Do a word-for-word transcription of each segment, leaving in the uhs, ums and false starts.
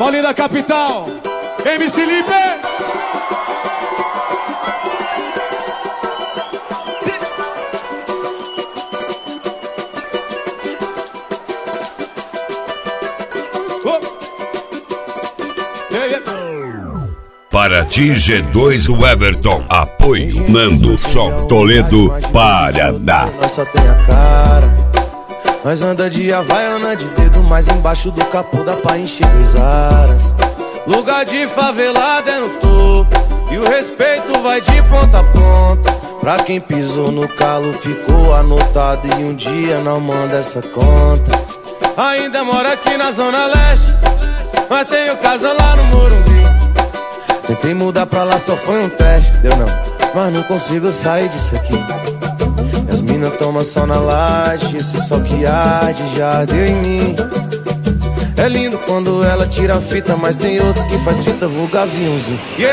Paulinho da capital, M C Lipe. Paraty G dois o Everton. Apoio Nando Sol Toledo, Paraná. Nós só tem a cara. Nós anda de havaiana de dedo, mas embaixo do capô dá pra encher dois aras. Lugar de favelado é no topo, e o respeito vai de ponta a ponta. Pra quem pisou no calo ficou anotado, e um dia não manda essa conta. Ainda moro aqui na Zona Leste, mas tenho casa lá no Morumbi. Tentei mudar pra lá, só foi um teste, deu não, mas não consigo sair disso aqui. As minas tomam sol na laje, esse sol que arde já ardeu em mim. É lindo quando ela tira a fita, mas tem outros que faz fita vulgar aviãozinho. E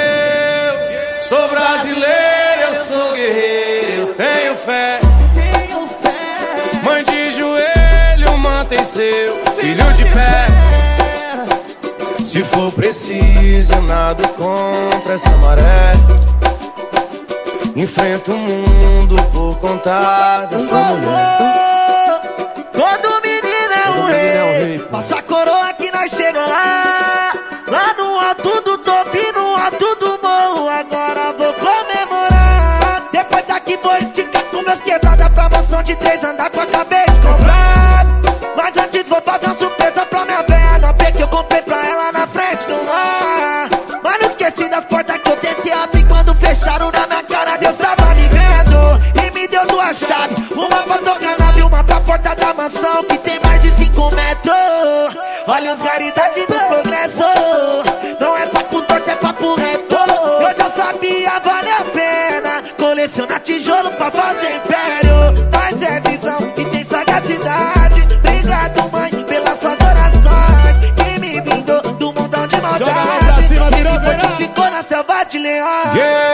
eu sou brasileiro, eu sou guerreiro, eu tenho fé. Mãe de joelho, mantém seu filho de pé. Se for preciso, eu nado contra essa maré. Enfrento o mundo por conta dessa mulher. Todo menino é um rei. Passa a coroa que nós chega lá. Lá no alto do topo e no alto do morro. Agora vou comemorar. Depois daqui vou esticar com meus quebradas pra mansão de três andar que eu acabei de comprar. Mas antes vou fazer uma surpresa pra minha véia nova que eu comprei pra ela na frente do mar. Mas não esqueci das portas que eu tentei abrir quando fecharam na minha cara. Deus tava me vendo e me deu duas chaves. Uma pra tocar nave e uma pra porta da mansão que tem mais de cinco metros. Olha as raridades do progresso. Não é papo torto, é papo reto. Eu já sabia, vale a pena colecionar tijolo pra fazer império. Mas é visão e tem sagacidade. Obrigado, mãe, pelas suas orações que me blindou do mundão de maldade e me fortificou na selva de leão.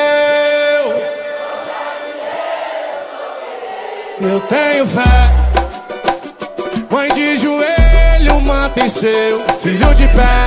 Eu, eu tenho fé. Mãe de joelho, mantém seu filho de pé.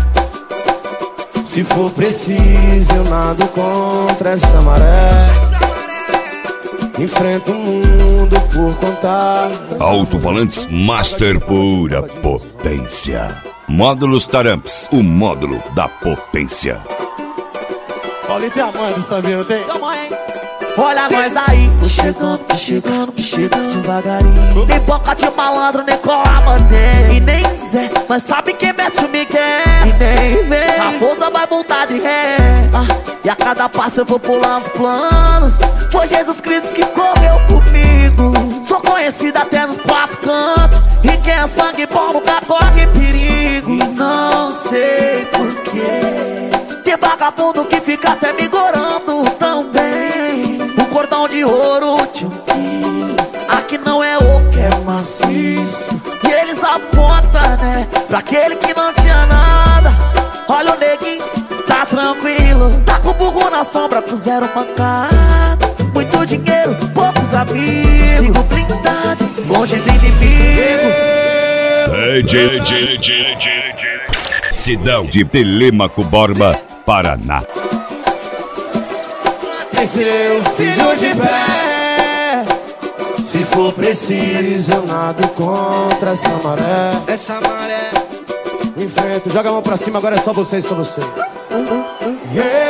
Se for preciso, eu nado contra essa maré. Enfrento o mundo por contar. Alto-falantes Master pura potência. Módulos Taramps, o módulo da potência. Paulinho tem a mãe do sambinho, não tem? Olha nós aí, vou chegando, vou chegando, vou chegando devagarinho. Nem boca de malandro, nem cola mané. E nem Zé, mas sabe quem mete o Miguel. E nem vem, raposa vai voltar de ré. ah, E a cada passo eu vou pulando os planos. Foi Jesus Cristo que correu comigo. Sou conhecido até nos quatro cantos. E quem é sangue bom nunca corre perigo. E não sei porquê tem vagabundo que fica até me gorando também. O cordão de ouro de um quilo. Aqui não é o que é maciço. E eles apontam, né, pra aquele que não tinha nada. Olha o neguinho, tá tranquilo. Tá com o burro na sombra, com zero mancada. Muito dinheiro, poucos amigos. Sigo blindado, longe do inimigo. Hey, J, J, J, J, J. Cidão de Telêmaco Borba, Paraná. Tem seu filho de pé. Se for preciso, eu nado contra essa maré. Essa maré. Enfrento, joga a mão pra cima, agora é só você, só você. Yeah.